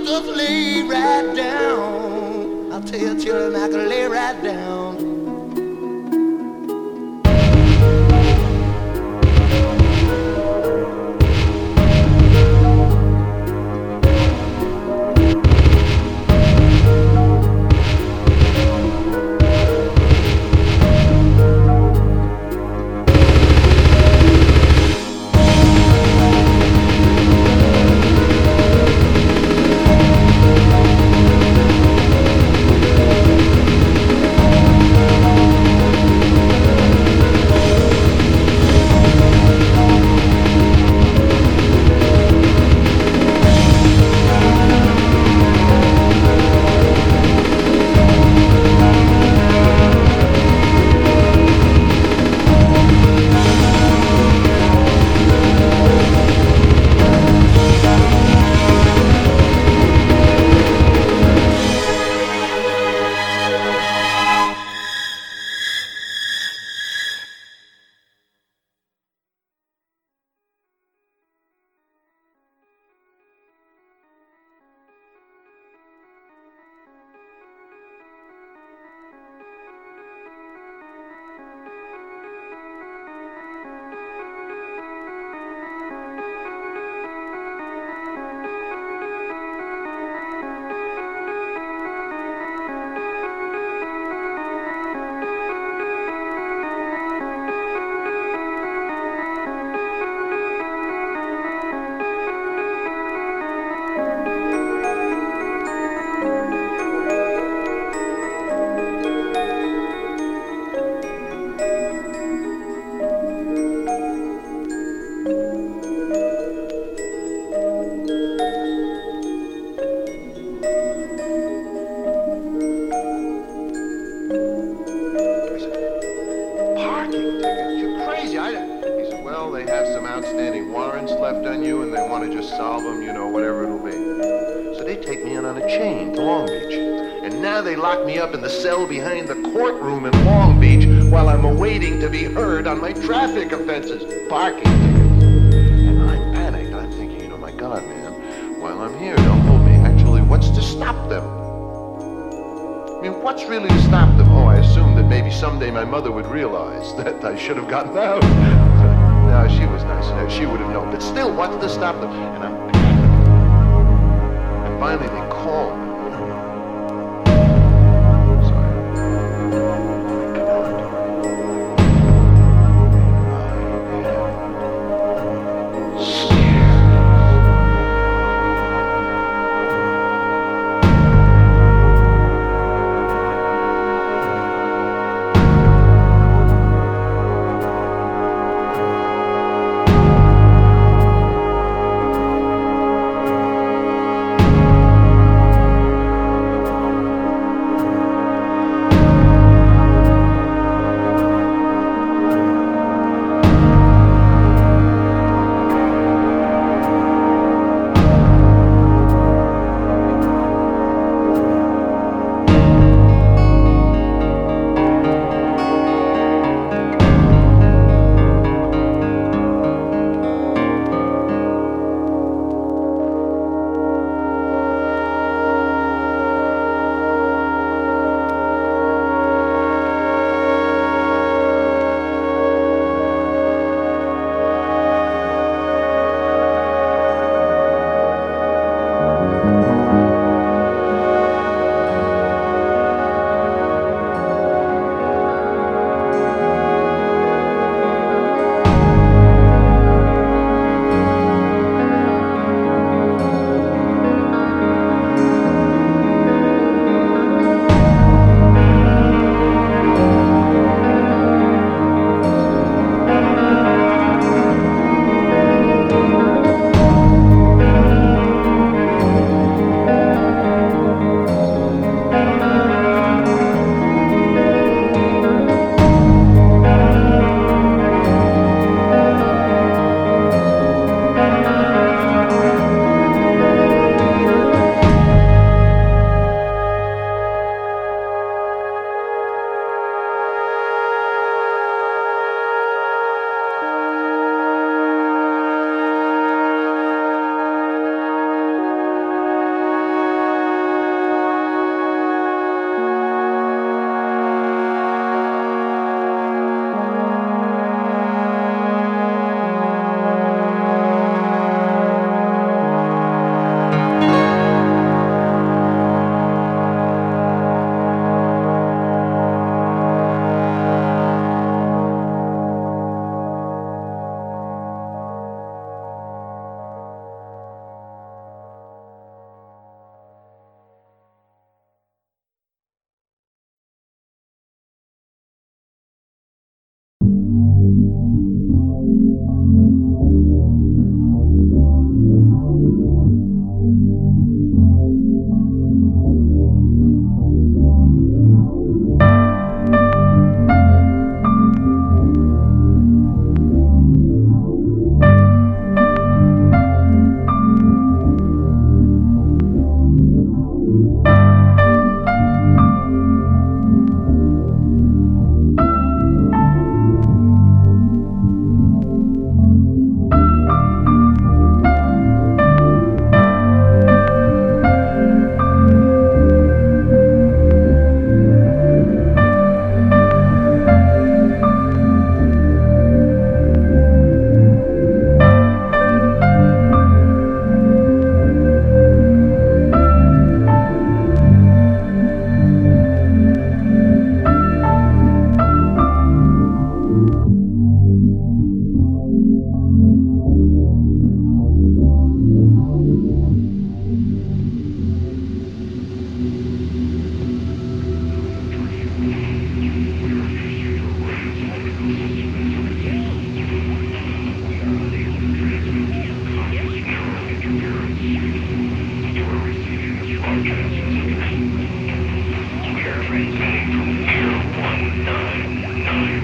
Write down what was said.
Just lay right down. I'll tell you, children, I can lay right down. outstanding warrants left on you and they want to just solve them, you know, whatever it'll be. So they take me in on a chain to Long Beach. And now they lock me up in the cell behind the courtroom in Long Beach while I'm awaiting to be heard on my traffic offenses, parking tickets. And I'm panicked. I'm thinking, you know, my God, man, while I'm here, don't hold me. Actually, what's to stop them? I mean, what's really to stop them? Oh, I assumed that maybe someday my mother would realize that I should have gotten out. No, she was nice enough. She would have known. But still, what's to stop them? And I'm panicked. And finally, they call me.